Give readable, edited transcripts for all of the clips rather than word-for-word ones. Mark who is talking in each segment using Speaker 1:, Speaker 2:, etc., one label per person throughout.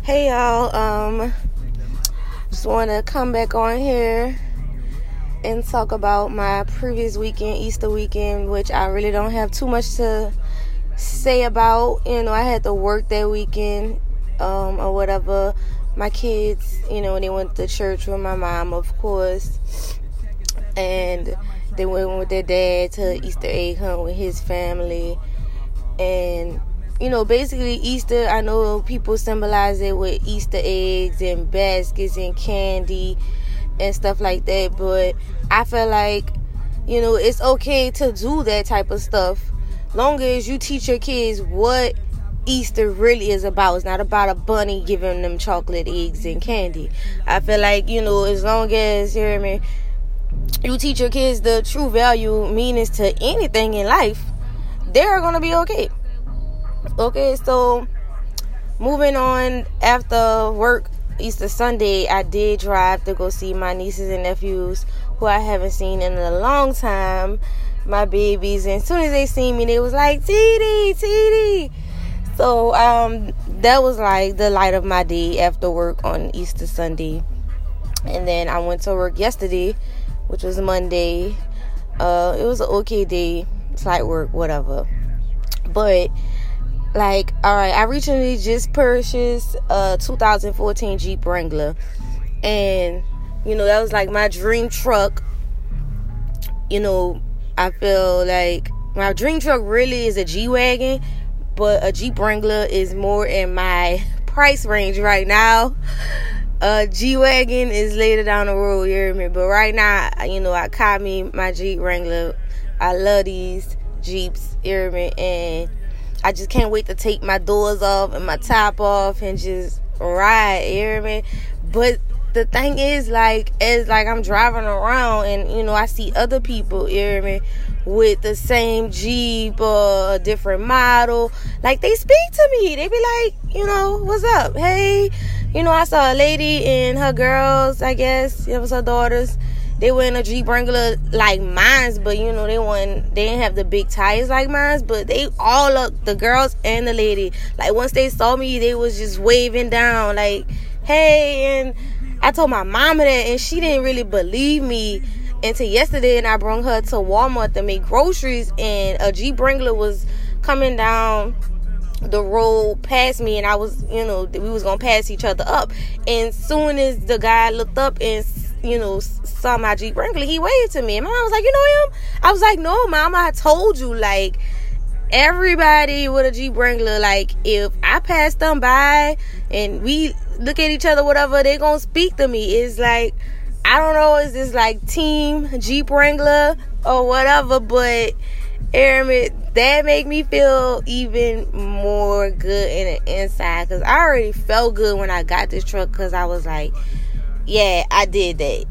Speaker 1: Hey y'all, just want to come back on here and talk about my previous weekend, Easter weekend, which I really don't have too much to say about. I had to work that weekend, or whatever. My kids, they went to church with my mom, of course, and they went with their dad to Easter egg hunt with his family. And basically Easter, I know people symbolize it with Easter eggs and baskets and candy and stuff like that, but I feel like, it's okay to do that type of stuff long as you teach your kids what Easter really is about. It's not about a bunny giving them chocolate, eggs, and candy. I feel like, as long as, you teach your kids the true value, meanings to anything in life, they're gonna be okay. Okay, so moving on, after work Easter Sunday, I did drive to go see my nieces and nephews who I haven't seen in a long time, my babies. And as soon as they seen me, they was like, TD. So that was like the light of my day after work on Easter Sunday. And then I went to work yesterday, which was Monday. It was an okay day, slight work, whatever. But alright, I recently just purchased a 2014 Jeep Wrangler. And, that was like my dream truck. I feel like my dream truck really is a G-Wagon, but a Jeep Wrangler is more in my price range right now. G-Wagon is later down the road, you hear me? But right now, I caught me my Jeep Wrangler. I love these Jeeps, you hear me? And I just can't wait to take my doors off and my top off and just ride, you hear me? But the thing is, as I'm driving around and, I see other people, you hear me, with the same Jeep or a different model, they speak to me. They be like, what's up? Hey, I saw a lady and her girls, I guess, it was her daughters. They were in a Jeep Wrangler like mine's, but they didn't have the big tires like mine's, but they all up, the girls and the lady. Once they saw me, they was just waving down hey. And I told my mama that, and she didn't really believe me until yesterday. And I brought her to Walmart to make groceries, and a Jeep Wrangler was coming down the road past me, and I was, we was gonna pass each other up. And soon as the guy looked up and saw my Jeep Wrangler, he waved to me. And my mom was like, you know him? I was like, no, mama, I told you, everybody with a Jeep Wrangler, if I pass them by and we look at each other, whatever, they gonna speak to me. It's I don't know, is this team Jeep Wrangler or whatever, but that make me feel even more good in the inside, because I already felt good when I got this truck, because I was like, yeah, I did that.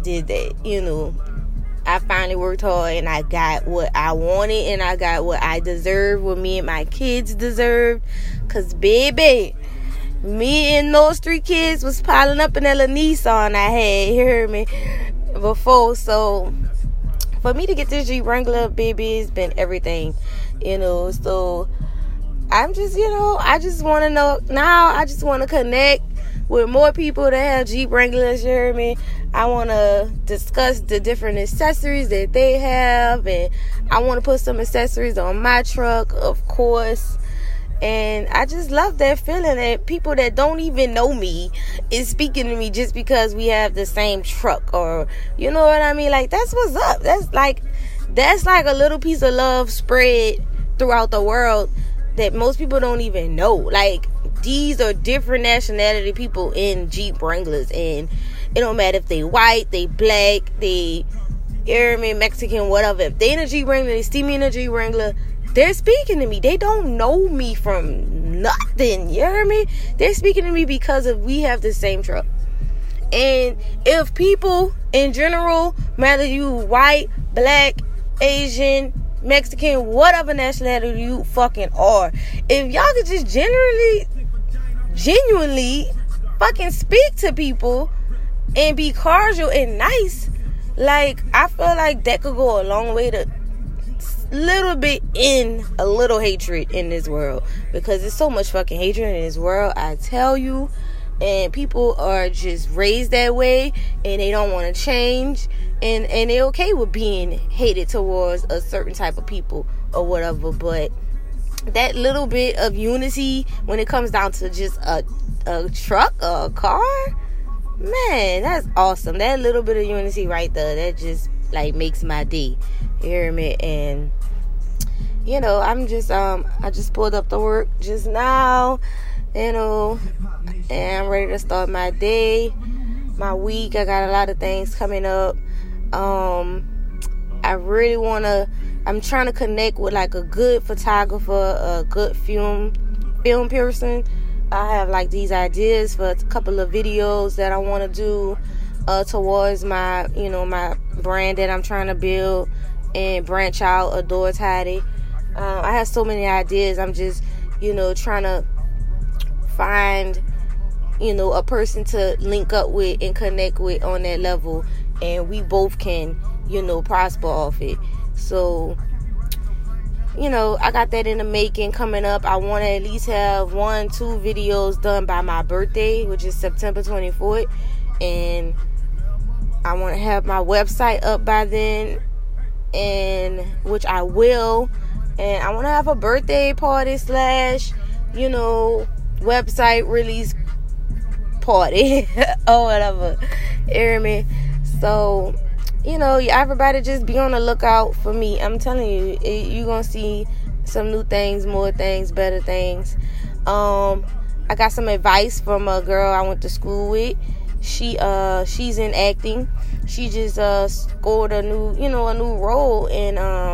Speaker 1: I finally worked hard and I got what I wanted, and I got what I deserved, what me and my kids deserved. Because, baby, me and those 3 kids was piling up in that little Nissan I had, you heard me, before. So, for me to get this Jeep Wrangler, baby, it's been everything, So, I'm just, I just want to know, now I just want to connect with more people that have Jeep Wranglers, you hear me? I want to discuss the different accessories that they have, and I want to put some accessories on my truck, of course. And I just love that feeling that people that don't even know me is speaking to me just because we have the same truck, or, you know what I mean? That's what's up. That's like a little piece of love spread throughout the world that most people don't even know. These are different nationality people in Jeep Wranglers, and it don't matter if they white, they black, they Mexican, whatever. If they in a Jeep Wrangler, they see me in a Jeep Wrangler, they're speaking to me. They don't know me from nothing, you hear me? They're speaking to me because we have the same truck. And if people in general, whether you white, black, Asian, Mexican, whatever nationality you fucking are, if y'all could just genuinely fucking speak to people and be cordial and nice, I feel like that could go a long way to little bit in a little hatred in this world, because there's so much fucking hatred in this world, I tell you. And people are just raised that way, and they don't want to change, and they're okay with being hated towards a certain type of people or whatever. But that little bit of unity when it comes down to just a truck or a car, man, that's awesome. That little bit of unity right there, that just like makes my day. You hear me? And you know, I'm just I just pulled up to work just now, you know, and I'm ready to start my day, my week. I got a lot of things coming up. I really I'm trying to connect with like a good photographer, a good film person. I have like these ideas for a couple of videos that I want to do towards my, you know, my brand that I'm trying to build and branch out, Adore Tidy. I have so many ideas. I'm just, you know, trying to find, you know, a person to link up with and connect with on that level, and we both can, you know, prosper off it. So, you know, I got that in the making coming up. I want to at least have 1-2 videos done by my birthday, which is September 24th, and I want to have my website up by then, and which I will. And I want to have a birthday party / you know, website release party or whatever. You hear me? So, you know, everybody just be on the lookout for me. I'm telling you, you're going to see some new things, more things, better things. I got some advice from a girl I went to school with. She's in acting. She just scored a new role in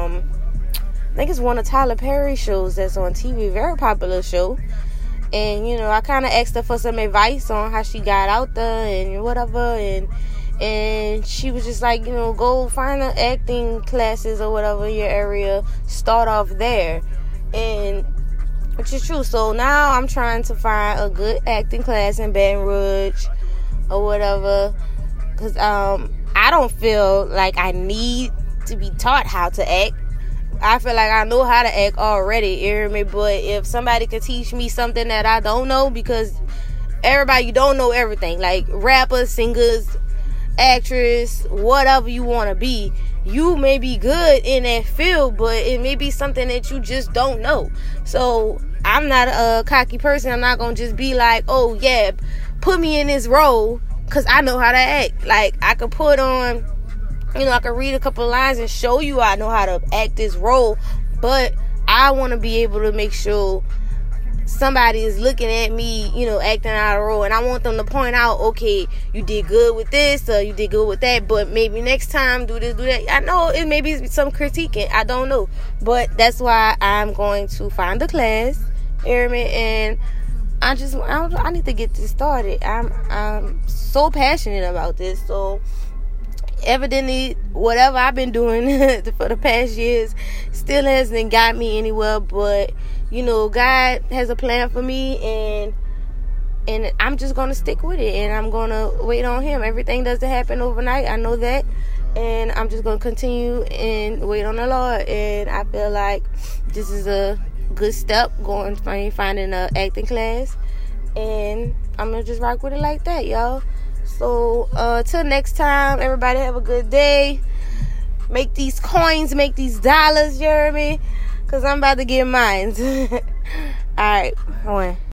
Speaker 1: I think it's one of Tyler Perry's shows that's on TV, very popular show. And, you know, I kind of asked her for some advice on how she got out there and whatever. And she was just like, you know, go find the acting classes or whatever in your area. Start off there. And which is true. So now I'm trying to find a good acting class in Baton Rouge or whatever. Because I don't feel like I need to be taught how to act. I feel like I know how to act already, you hear me? But if somebody could teach me something that I don't know, because everybody, you don't know everything. Like rappers, singers, actress, whatever you want to be, you may be good in that field, but it may be something that you just don't know. So I'm not a cocky person. I'm not going to just be like, oh yeah, put me in this role because I know how to act. Like I could put on, you know, I could read a couple of lines and show you I know how to act this role, but I want to be able to make sure somebody is looking at me, you know, acting out a role, and I want them to point out, okay, you did good with this, or you did good with that, but maybe next time do this, do that. I know it may be some critiquing, I don't know, but that's why I'm going to find a class, you hear me? And I need to get this started. I'm so passionate about this, so evidently whatever I've been doing for the past years still hasn't got me anywhere, but you know, God has a plan for me, and I'm just gonna stick with it, and I'm gonna wait on Him. Everything doesn't happen overnight, I know that, and I'm just gonna continue and wait on the Lord. And I feel like this is a good step, finding an acting class, and I'm gonna just rock with it like that, y'all. So, till next time, everybody have a good day. Make these coins, make these dollars, Jeremy. Because I'm about to get mine. Alright, I win.